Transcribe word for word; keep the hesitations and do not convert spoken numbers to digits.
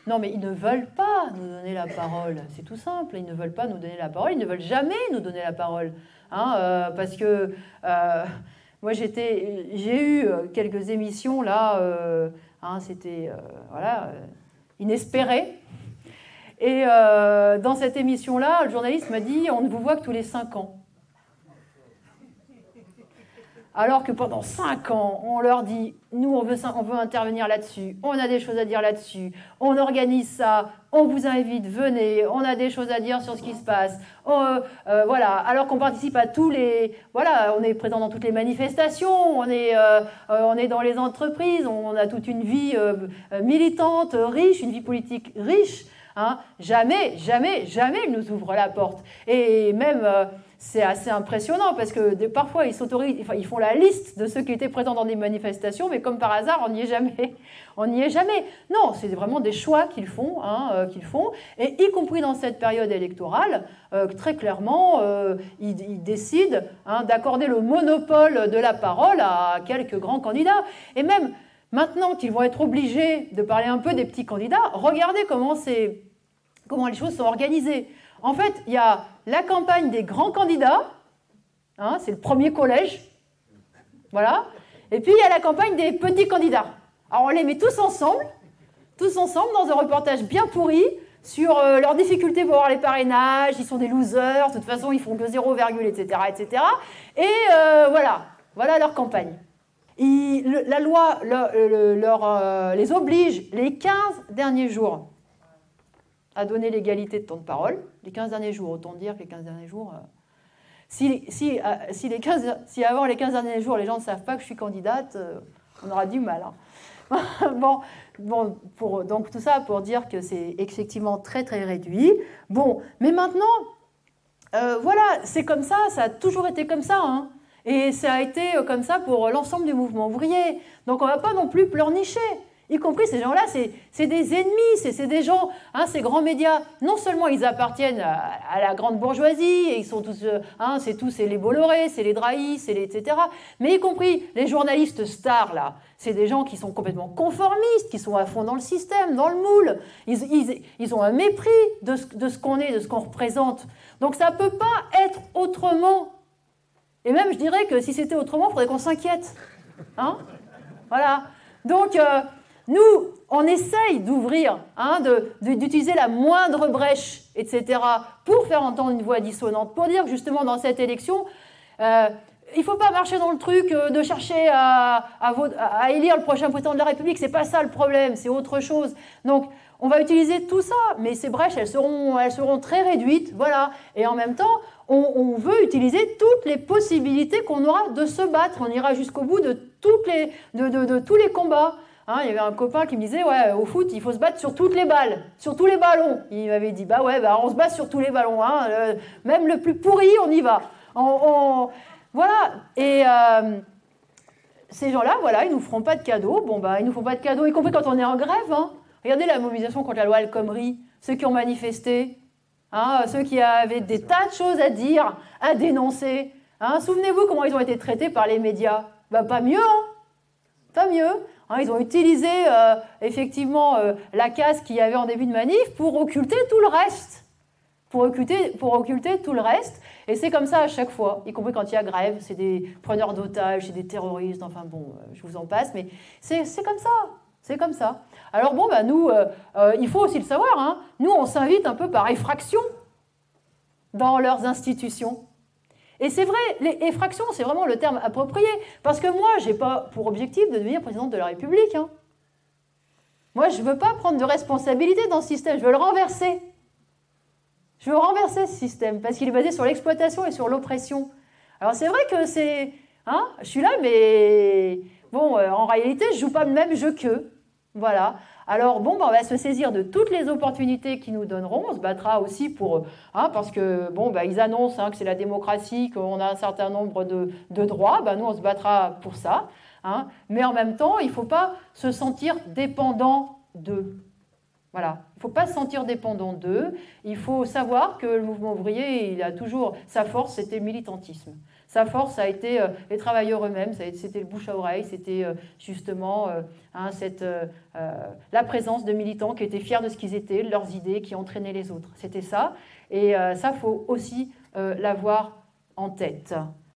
Non, mais ils ne veulent pas nous donner la parole. C'est tout simple. Ils ne veulent pas nous donner la parole. Ils ne veulent jamais nous donner la parole. Hein, euh, parce que euh, moi, j'étais, j'ai eu quelques émissions là. Euh, hein, c'était euh, voilà, euh, inespéré. Et euh, dans cette émission-là, le journaliste m'a dit « On ne vous voit que tous les cinq ans ». Alors que pendant cinq ans, on leur dit « Nous, on veut, on veut intervenir là-dessus, on a des choses à dire là-dessus, on organise ça, on vous invite, venez, on a des choses à dire sur ce qui se passe. On, euh, » Voilà, alors qu'on participe à tous les... Voilà, on est présent dans toutes les manifestations, on est, euh, on est dans les entreprises, on a toute une vie euh, militante, riche, une vie politique riche. Hein. Jamais, jamais, jamais ils nous ouvrent la porte. Et même... Euh, c'est assez impressionnant parce que de, parfois ils s'autorisent, enfin, ils font la liste de ceux qui étaient présents dans des manifestations, mais comme par hasard, on n'y est jamais. On n'y est jamais. Non, c'est vraiment des choix qu'ils font, hein, euh, qu'ils font, et y compris dans cette période électorale, euh, très clairement, euh, ils, ils décident hein, d'accorder le monopole de la parole à quelques grands candidats. Et même maintenant qu'ils vont être obligés de parler un peu des petits candidats, regardez comment, c'est, comment les choses sont organisées. En fait, il y a la campagne des grands candidats, hein, c'est le premier collège, voilà, et puis il y a la campagne des petits candidats. Alors on les met tous ensemble, tous ensemble dans un reportage bien pourri sur euh, leurs difficultés pour avoir les parrainages, ils sont des losers, de toute façon ils font que zéro, et cetera, et cetera. Et euh, voilà, voilà leur campagne. Ils, le, la loi le, le, leur, euh, les oblige les quinze derniers jours à donner l'égalité de temps de parole. Les quinze derniers jours, autant dire que les quinze derniers jours... Euh, si, si, euh, si, les quinze, si avant les quinze derniers jours, les gens ne savent pas que je suis candidate, euh, on aura du mal. Hein. bon, bon pour, donc tout ça pour dire que c'est effectivement très très réduit. Bon, mais maintenant, euh, voilà, c'est comme ça, ça a toujours été comme ça. Hein. Et ça a été comme ça pour l'ensemble du mouvement ouvrier. Donc on ne va pas non plus pleurnicher. Y compris ces gens-là, c'est, c'est des ennemis, c'est, c'est des gens, hein, ces grands médias, non seulement ils appartiennent à, à la grande bourgeoisie, et ils sont tous, hein, c'est tous, c'est les Bolloré, c'est les Drahi, c'est les et cetera, mais y compris les journalistes stars, là, c'est des gens qui sont complètement conformistes, qui sont à fond dans le système, dans le moule, ils, ils, ils ont un mépris de ce, de ce qu'on est, de ce qu'on représente, donc ça ne peut pas être autrement, et même je dirais que si c'était autrement, il faudrait qu'on s'inquiète, hein, voilà, donc... Euh, Nous, on essaye d'ouvrir, hein, de, de, d'utiliser la moindre brèche, et cetera, pour faire entendre une voix dissonante, pour dire que justement dans cette élection, euh, il ne faut pas marcher dans le truc de chercher à, à, à élire le prochain président de la République, c'est pas ça le problème, c'est autre chose. Donc, on va utiliser tout ça, mais ces brèches, elles seront, elles seront très réduites, voilà. Et en même temps, on, on veut utiliser toutes les possibilités qu'on aura de se battre. On ira jusqu'au bout de, toutes les, de, de, de tous les combats. Hein, il y avait un copain qui me disait, ouais, au foot, il faut se battre sur toutes les balles, sur tous les ballons. Il m'avait dit, bah ouais, bah on se bat sur tous les ballons, hein, euh, même le plus pourri, on y va. On, on... Voilà. Et euh, ces gens-là, voilà, ils nous feront pas de cadeaux. Bon, bah, ils nous font pas de cadeaux, y compris quand on est en grève. Hein. Regardez la mobilisation contre la loi El Khomri, ceux qui ont manifesté, hein, ceux qui avaient des tas de choses à dire, à dénoncer. Hein. Souvenez-vous comment ils ont été traités par les médias. Bah, pas mieux, hein. Pas mieux. Hein, ils ont utilisé euh, effectivement euh, la casse qu'il y avait en début de manif pour occulter tout le reste. Pour occulter, pour occulter tout le reste. Et c'est comme ça à chaque fois, y compris quand il y a grève. C'est des preneurs d'otages, c'est des terroristes, enfin bon, euh, je vous en passe. Mais c'est, c'est comme ça. C'est comme ça. Alors bon, bah, nous, euh, euh, il faut aussi le savoir, hein, nous on s'invite un peu par effraction dans leurs institutions. Et c'est vrai, les effractions, c'est vraiment le terme approprié. Parce que moi, je n'ai pas pour objectif de devenir présidente de la République. Hein. Moi, je ne veux pas prendre de responsabilité dans ce système, je veux le renverser. Je veux renverser ce système, parce qu'il est basé sur l'exploitation et sur l'oppression. Alors c'est vrai que c'est... Hein, je suis là, mais... Bon, euh, en réalité, je ne joue pas le même jeu qu'eux. Voilà. Alors, bon, bah, on va se saisir de toutes les opportunités qu'ils nous donneront. On se battra aussi pour... Hein, parce que, bon, bah, ils annoncent hein, que c'est la démocratie, qu'on a un certain nombre de, de droits. Bah, nous, on se battra pour ça. Hein. Mais en même temps, il ne faut pas se sentir dépendant d'eux. Voilà. Il ne faut pas se sentir dépendant d'eux. Il faut savoir que le mouvement ouvrier, il a toujours sa force, c'était le militantisme. Sa force, ça a été euh, les travailleurs eux-mêmes, c'était le bouche à oreille, c'était euh, justement euh, hein, cette, euh, la présence de militants qui étaient fiers de ce qu'ils étaient, de leurs idées, qui entraînaient les autres. C'était ça. Et euh, ça, il faut aussi euh, l'avoir en tête.